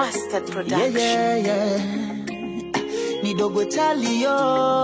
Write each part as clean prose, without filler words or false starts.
Master Production. Yeah. Ni dogo Chalio.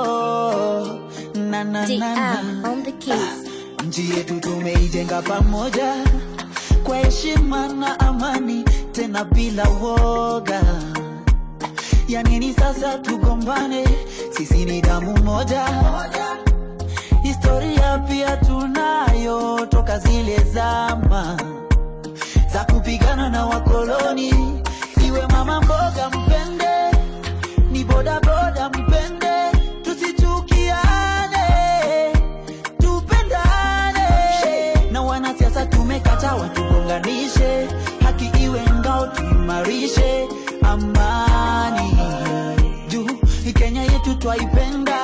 Na on the keys. Nchi yetu tumeijenga pamoja kwa heshima na amani, tena bila woga. Ya nini sasa tugombane? Sisi ni damu moja. Historia pia tunayo toka zile zama za kupigana na wakoloni. Iwe mama mboga mpende, ni boda boda mpende, tusichukiane, tupendane. Na wanasiasa tumekataa watugonganishe, haki iwe ngao tuimarishe amani. Juu Kenya yetu twaipenda,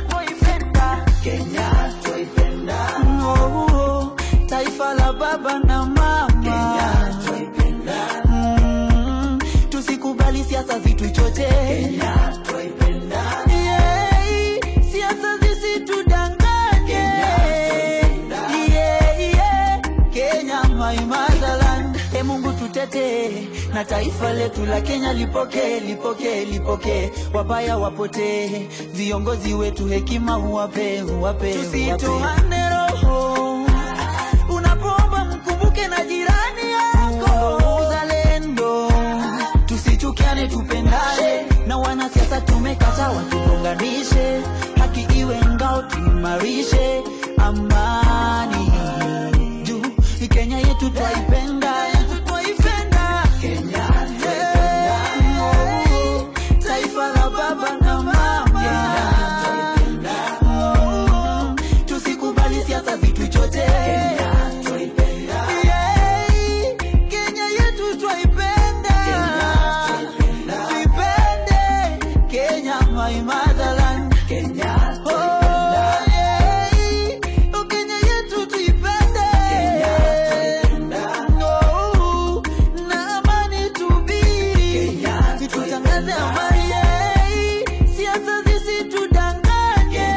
Kenya twaipenda. Taifa la baba na mama, Kenya twaipenda. Tusikubali siasa zituchoche, Kenya twaipenda. Siasa zisitudanganye, Kenya twaipenda. Kenya my motherland. Mungu tutete na taifa letu la Kenya lipoke. Wabaya wapote, viongozi wetu hekima uwape. Tusitoane roho, unapoomba mkumbuke na jirani yako. Uzalendo, tusichukiane tupendane. Na wanasiasa tumekataa watugonganishe, haki iwe ngao tuimarishe amani. Juu Kenya yetu twaipenda, Kenya twaipenda. Taifa la baba na mama, Kenya twaipenda. Tusikubali siasa zituchoche, Kenya twaipenda. Kenya yetu twaipenda, tuipende Kenya my motherland, Kenya twaipenda. Kenya yetu tuipende, Kenya twaipenda. Na amani tubiri, Kenya tutangaze amani. Siasa zisitudanganye,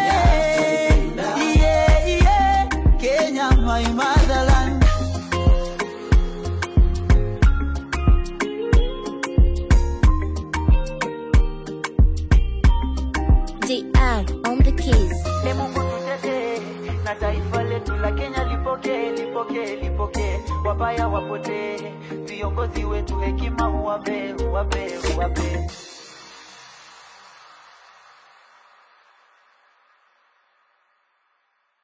Kenya my motherland. DR on the keys. Mungu tutete na taifa letu la Kenya lipoke. Wabaya wapote, viongozi wetu hekima uwape.